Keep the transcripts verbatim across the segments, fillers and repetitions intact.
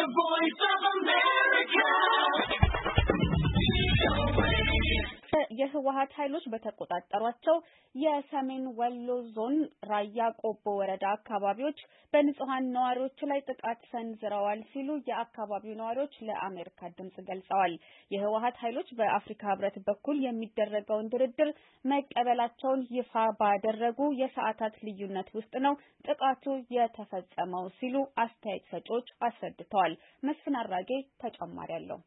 The Voice of America. የህወሓት ኃይሎች በተቆጣጠሯቸው የሰሜን ወሎ ዞን ራያ ቆቦ ወረዳ አካባቢዎች በንጹሃን ነዋሪዎች ላይ ጥቃት ሰንዝረዋል ሲሉ የአካባቢው ነዋሪዎች ለአሜሪካ ድምጽ ገልጸዋል። የህወሓት ኃይሎች በአፍሪካ ህብረት በኩል የሚደረገውን ድርድር መቀበላቸውን ይፋ ባደረጉ የሰዓታት ልዩነት ውስጥ ነው ጥቃቱ የተፈጸመው ሲሉ አስተያየት ሰጪዎች አስረድተዋል። መስፍን አራጌ ተጨማሪ አለው።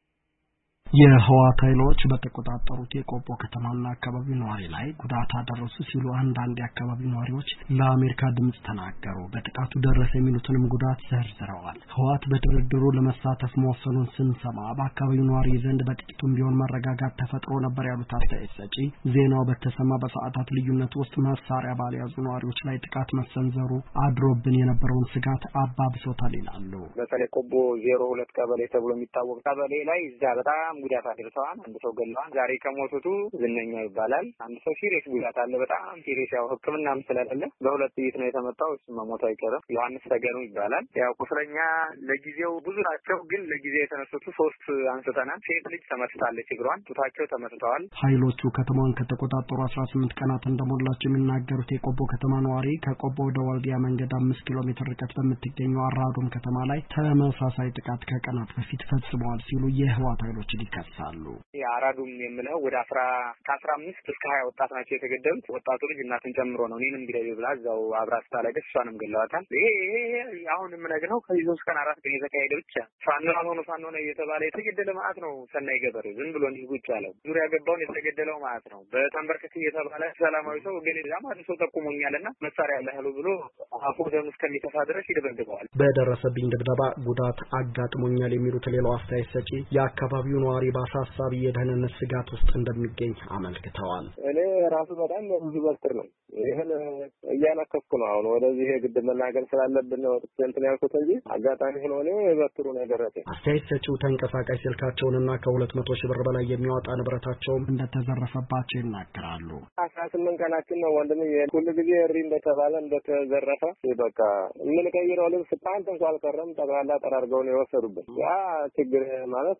የህወሓት ኃይሎች በተቆጣጠሩት የቆቦ ከተማና አካባቢው ነዋሪ ላይ ጉዳት አደረሱ ሲሉ አንዳንድ የአካባቢው ነዋሪዎች ለአሜሪካ ድምጽ ተናገሩ። በጥቃቱ ደረሰ የሚሉትንም ጉዳት ዘርዝረዋል። ህወሓት በድርድሩ ለመሳተፍ መወሰኑን ስንሰማ በአካባቢው ነዋሪ ዘንድ በጥቂቱም ቢሆን መረጋጋት ተፈጥሮ ነበር ያሉት አስተያየት ሰጪ ዜናው በተሰማ በሰዓታት ልዩነት ውስጥ መሳሪያ ባልያዙ ነዋሪዎች ላይ ጥቃት መሰንዘሩ አድሮብን የነበረውን ስጋት አባብሶታል ይላሉ። በተለይ ቆቦ ዜሮ ሁለት ቀበሌ ተብሎ የሚታወቅ ቀበሌ ላይ እዛ በጣም ጉዳት አድርሰዋል። አንድ ሰው ገለዋል። ዛሬ ከሞቱቱ ዝነኛ ይባላል። አንድ ሰው ሲሪየስ ጉዳት አለ። በጣም ሲሪየስ ያው ህክምናም ስለሌለ በሁለት ጥይት ነው የተመታው። እሱ መሞቱ አይቀርም። ዮሐንስ ተገኑ ይባላል። ያው ቁስለኛ ለጊዜው ብዙ ናቸው፣ ግን ለጊዜው የተነሱት ሶስት አንስተናል። ሴት ልጅ ተመትታለች፣ እግሯን ጡታቸው ተመትተዋል። ኃይሎቹ ከተማውን ከተቆጣጠሩ አስራ ስምንት ቀናት እንደሞላቸው የሚናገሩት የቆቦ ከተማ ነዋሪ ከቆቦ ወደ ወልዲያ መንገድ አምስት ኪሎ ሜትር ርቀት በምትገኘው አራዶም ከተማ ላይ ተመሳሳይ ጥቃት ከቀናት በፊት ፈጽመዋል ሲሉ የህወሓት ኃይሎች ይከሳሉ። የአራዱም የምለው ወደ አስራ ከአስራ አምስት እስከ ሀያ ወጣት ናቸው የተገደሉት። ወጣቱ ልጅ እናትን ጨምሮ ነው። እኔንም ግደይ ብላ እዛው አብራ ስታለቅስ እሷንም ገለዋታል። ይሄ ይሄ አሁን የምነግረው ከዚህ ሶስት ቀን አራት ቀን የተካሄደ ብቻ ፋኖ ሆኖ ፋኖ ነው እየተባለ የተገደለ ማለት ነው። ሰናይ ገበሬ ዝም ብሎ እንዲህ ጉጭ ያለው ዙሪያ ገባውን የተገደለው ማለት ነው። በተንበርክክ እየተባለ ሰላማዊ ሰው ግን ለማን ሰው ተቆሞኛልና መሳሪያ ያለው ብሎ አፉ ደም እስከሚተፋ ድረስ ይደበድበዋል። በደረሰብኝ ድብደባ ጉዳት አጋጥሞኛል የሚሉት ሌላው አስተያየት ሰጪ የአካባቢው ነዋሪ በአሳሳቢ የደህንነት ስጋት ውስጥ እንደሚገኝ አመልክተዋል። እኔ ራሱ በጣም ብዙ በትር ነው ይሄን እያናከፍኩ ነው። አሁን ወደዚህ ግድ መናገር ስላለብን ነው እንትን ያልኩት እንጂ አጋጣሚ ሆኖ ነው በትሩ ነው የደረሰኝ። አስተያየት ሰጪው ተንቀሳቃሽ ስልካቸውንና ከሁለት መቶ ሺህ ብር በላይ የሚያወጣ ንብረታቸውም እንደተዘረፈባቸው ይናገራሉ። አስራ ስምንት ቀናችን ነው ወንድም ሁሉ ጊዜ እሪ እንደተባለ እንደተዘረፈ በቃ ምን ቀይረው ልብስ ፓንት እንኳን አልቀረም ጠቅላላ ጠራርገው ነው የወሰዱብን። ያ ችግር ማለት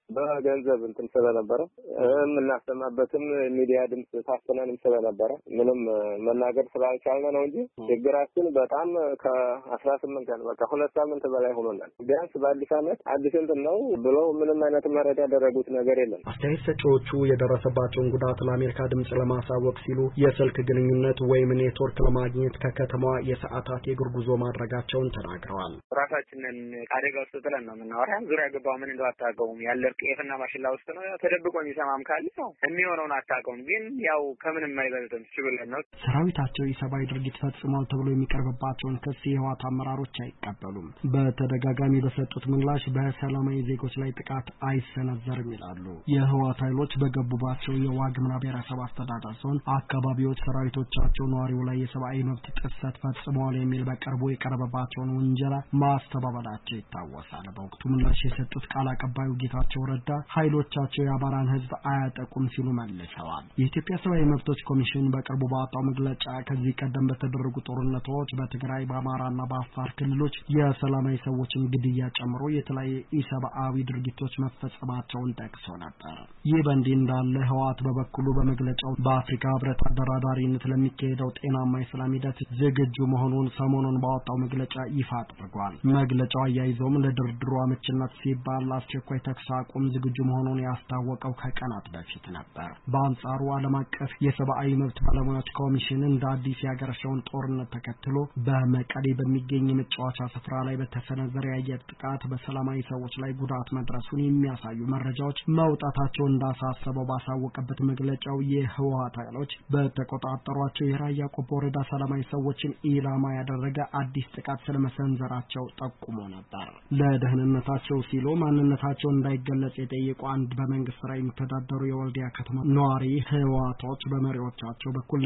በገንዘብ እንትን ስለነበረ የምናሰማበትም ሚዲያ ድምጽ ታፈናንም ስለነበረ ምንም መናገር ስላልቻልን ነው እንጂ ችግራችን በጣም ከአስራ ስምንት ቀን በቃ ሁለት ሳምንት በላይ ሆኖናል። ቢያንስ በአዲስ ዓመት አዲስ እንትን ነው ብለው ምንም አይነት መረጃ ያደረጉት ነገር የለም። አስተያየት ሰጪዎቹ የደረሰባቸውን ጉዳት ለአሜሪካ ድምጽ ለማሳወቅ ሲሉ የስልክ ግንኙነት ወይም ኔትወርክ ለማግኘት ከከተማዋ የሰዓታት የእግር ጉዞ ማድረጋቸውን ተናግረዋል። ራሳችንን አደጋ ውስጥ ጥለን ነው የምናወራው። ዙሪያ ገባው ምን እንደው አታውቀውም ያለ ጤፍና ማሽላ ውስጥ ነው ተደብቆ የሚሰማም ካለ ነው የሚሆነውን አታውቀውም። ግን ያው ከምንም አይበልጥም ሲብለን ነው። ሰራዊታቸው የሰብአዊ ድርጊት ፈጽሟል ተብሎ የሚቀርብባቸውን ክስ የህወሓት አመራሮች አይቀበሉም። በተደጋጋሚ በሰጡት ምላሽ በሰላማዊ ዜጎች ላይ ጥቃት አይሰነዘርም ይላሉ። የህወሓት ኃይሎች በገቡባቸው የዋግምራ ብሔረሰብ አስተዳደር ዞን አካባቢዎች ሰራዊቶቻቸው ነዋሪው ላይ የሰብአዊ መብት ጥሰት ፈጽመዋል የሚል በቅርቡ የቀረበባቸውን ውንጀላ ማስተባበላቸው ይታወሳል። በወቅቱ ምላሽ የሰጡት ቃል አቀባዩ ጌታቸው ረዳ ኃይሎቻቸው የአማራን ህዝብ አያጠቁም ሲሉ መልሰዋል። የኢትዮጵያ ሰብአዊ መብቶች ኮሚሽን በቅርቡ ባወጣው መግለጫ ከዚህ ቀደም በተደረጉ ጦርነቶች በትግራይ በአማራና በአፋር ክልሎች የሰላማዊ ሰዎችን ግድያ ጨምሮ የተለያዩ ኢሰብአዊ ድርጊቶች መፈጸማቸውን ጠቅሶ ነበር። ይህ በእንዲህ እንዳለ ህወሓት በበኩሉ በመግለጫው በአፍሪካ ህብረት አደራዳሪነት ለሚካሄደው ጤናማ የሰላም ሂደት ዝግጁ መሆኑን ሰሞኑን ባወጣው መግለጫ ይፋ አድርጓል። መግለጫው አያይዞም ለድርድሩ አመችነት ሲባል አስቸኳይ ተኩስ አቁም ዝግጁ መሆኑን ያስታወቀው ከቀናት በፊት ነበር። በአንጻሩ ዓለም አቀፍ የሰብአዊ መብት ባለሙያዎች ኮሚሽን እንደ አዲስ ያገረሸውን ጦርነት ተከትሎ በመቀሌ በሚገኝ የመጫወቻ ስፍራ ላይ በተሰነዘረ የአየር ጥቃት በሰላማዊ ሰዎች ላይ ጉዳት መድረሱን የሚያሳዩ መረጃዎች መውጣታቸው እንዳሳሰበው ባሳወቀበት መግለጫው የህወሓት ኃይሎች በተቆጣጠሯቸው የራያ ቆቦ ወረዳ ሰላማዊ ሰዎችን ኢላማ ያደረገ አዲስ ጥቃት ስለመሰንዘራቸው ጠቁሞ ነበር። ለደህንነታቸው ሲሉ ማንነታቸው እንዳይገለጽ የጠየቁ አንድ በመንግስት ስራ የሚተዳደሩ የወልዲያ ከተማ ነዋሪ ህወሓቶች በመሪዎቻቸው በኩል ለሰላም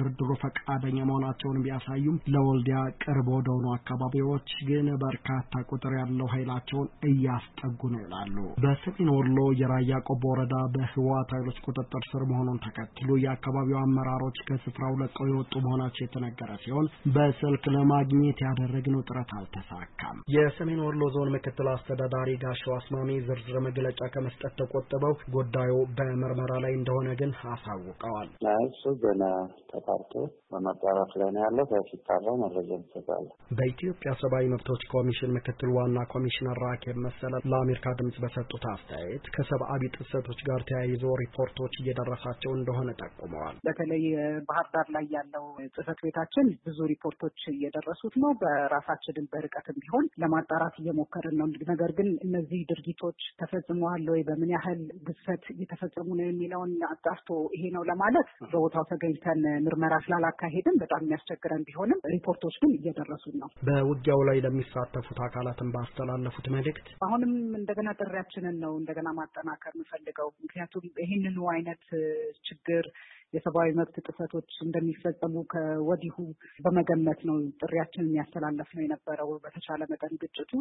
ለድርድሩ ፈቃደኛ መሆናቸውን ቢያሳዩም ለወልዲያ ቅርብ ወደሆኑ አካባቢዎች ግን በርካታ ቁጥር ያለው ኃይላቸውን እያስጠጉ ነው ይላሉ። በሰሜን ወሎ የራያ ቆቦ ወረዳ በህወሓት ኃይሎች ቁጥጥር ስር መሆኑን ተከትሎ የአካባቢው አመራሮች ከስፍራው ለቀው የወጡ መሆናቸው የተነገረ ሲሆን በስልክ ለማግኘት ያደረግነው ጥረት አልተሳካም። የሰሜን ወሎ ዞን ምክትል አስተዳዳሪ ጋሻው አስማሜ ዝርዝር መግለጫ ከመስጠት ተቆጥበው ጉዳዩ በምርመራ ላይ እንደሆነ ግን አሳውቀዋል። እሱ ገና ተጣርቶ በማጣራት ላይ ነው ያለው። ሲጣራ መረጃ ይሰጣል። በኢትዮጵያ ሰብአዊ መብቶች ኮሚሽን ምክትል ዋና ኮሚሽነር ራኬብ መሰለ ለአሜሪካ ድምጽ በሰጡት አስተያየት ከሰብአዊ ጥሰቶች ጋር ተያይዞ ሪፖርቶች እየደረሳቸው እንደሆነ ጠቁመዋል። በተለይ ባህር ዳር ላይ ያለው ጽህፈት ቤታችን ብዙ ሪፖርቶች እየደረሱት ነው። በራሳችንን በርቀትም ቢሆን ለማጣራት እየሞከርን ነው። ነገር ግን እነዚህ ድርጊቶች ተፈጽመዋል ወይ፣ በምን ያህል ግዝፈት እየተፈጸሙ ነው የሚለውን አጣርቶ ይሄ ነው ለማለት በቦታው ተገኝተን ምርመራ ስላላካሄድን በጣም የሚያስቸግረን ቢሆንም ሪፖርቶች ግን እየደረሱን ነው። በውጊያው ላይ ለሚሳተፉት አካላትን ባስተላለፉት መልእክት አሁንም እንደገና ጥሪያችንን ነው እንደገና ማጠናከር የምፈልገው። ምክንያቱም ይህንኑ አይነት ችግር የሰብአዊ መብት ጥሰቶች እንደሚፈጸሙ ከወዲሁ በመገመት ነው ጥሪያችንን ያስተላለፍ ነው የነበረው። በተቻለ መጠን ግጭቱ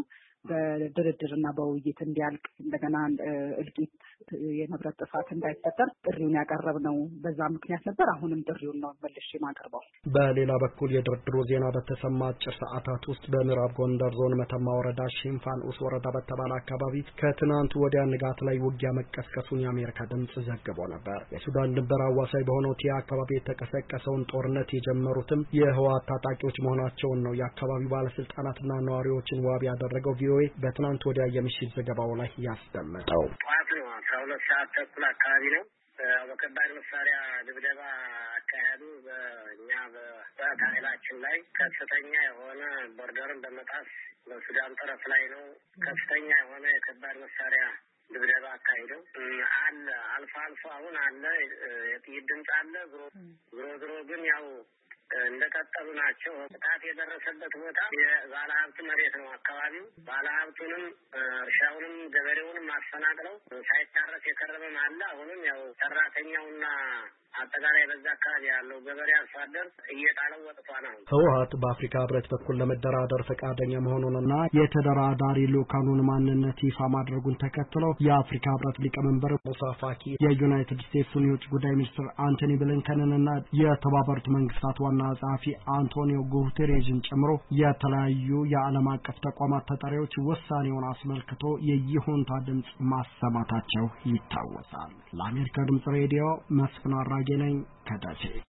በድርድርና በውይይት እንዲያልቅ እንደገና እልቂት፣ የንብረት ጥፋት እንዳይፈጠር ጥሪውን ያቀረብ ነው። በዛ ምክንያት ነበር። አሁንም ጥሪውን ነው መልሼ ማቀርበው። በሌላ በኩል የድርድሩ ዜና በተሰማ አጭር ሰዓታት ውስጥ በምዕራብ ጎንደር ዞን መተማ ወረዳ ሽንፋን ኡስ ወረዳ በተባለ አካባቢ ከትናንቱ ወዲያ ንጋት ላይ ውጊያ መቀስቀሱን የአሜሪካ ድምጽ ዘግቦ ነበር። የሱዳን ድንበር አዋሳኝ በሆነው ቲያ አካባቢ የተቀሰቀሰውን ጦርነት የጀመሩትም የህወሓት ታጣቂዎች መሆናቸውን ነው የአካባቢው ባለስልጣናትና ነዋሪዎችን ዋቢ ያደረገው ቪኦኤ በትናንት ወዲያ የምሽት ዘገባው ላይ ያስደመጠው። ጠዋት ነው አስራ ሁለት ሰዓት ተኩል አካባቢ ነው። በከባድ መሳሪያ ድብደባ አካሄዱ በእኛ በጸጥታ ኃይላችን ላይ ከፍተኛ የሆነ ቦርደርን በመጣስ በሱዳን ጠረፍ ላይ ነው ከፍተኛ የሆነ የከባድ መሳሪያ ድብደባ አካሄደው አለ። አልፎ አልፎ አሁን አለ የጥይት ድምፅ አለ። ዞሮ ዞሮ ግን ያው እንደቀጠሉ ናቸው። ጥቃት የደረሰበት ቦታ የባለሀብት መሬት ነው። አካባቢው ባለሀብቱንም እርሻውንም ገበሬውንም አፈናቅለው ሳይታረስ የከረመም አለ። አሁንም ያው ሰራተኛውና አጠቃላይ በዛ አካባቢ ያለው ገበሬ አርሶ አደር እየጣለው ወጥቷል። ነው ህወሓት በአፍሪካ ህብረት በኩል ለመደራደር ፈቃደኛ መሆኑንና የተደራዳሪ ልኡካኑን ማንነት ይፋ ማድረጉን ተከትለው የአፍሪካ ህብረት ሊቀመንበር ሙሳ ፋኪ የዩናይትድ ስቴትስን የውጭ ጉዳይ ሚኒስትር አንቶኒ ብሊንከንንና የተባበሩት መንግስታት ዋና ጸሐፊ አንቶኒዮ ጉተሬዝን ጨምሮ የተለያዩ የዓለም አቀፍ ተቋማት ተጠሪዎች ውሳኔውን አስመልክቶ የይሁንታ ድምጽ ማሰማታቸው ይታወሳል። ለአሜሪካ ድምጽ ሬዲዮ መስፍን አራጌ ነኝ ከደሴ።